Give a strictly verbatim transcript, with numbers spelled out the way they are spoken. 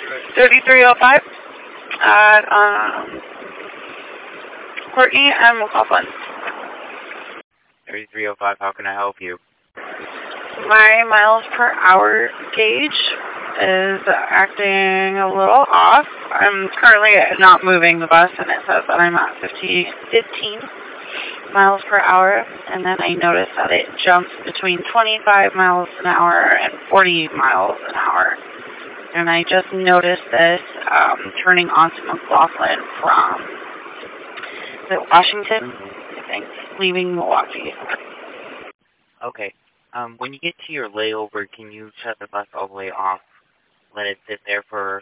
thirty-three oh five at um, Courtney and McLaughlin. thirty-three oh five, how can I help you? My miles per hour gauge is acting a little off. I'm currently not moving the bus, and it says that I'm at fifty, fifteen miles per hour, and then I noticed that it jumps between twenty-five miles an hour and forty miles an hour. And I just noticed this um, turning onto McLaughlin from is it Washington, I think, leaving Milwaukee. Okay. Um, when you get to your layover, can you shut the bus all the way off? Let it sit there for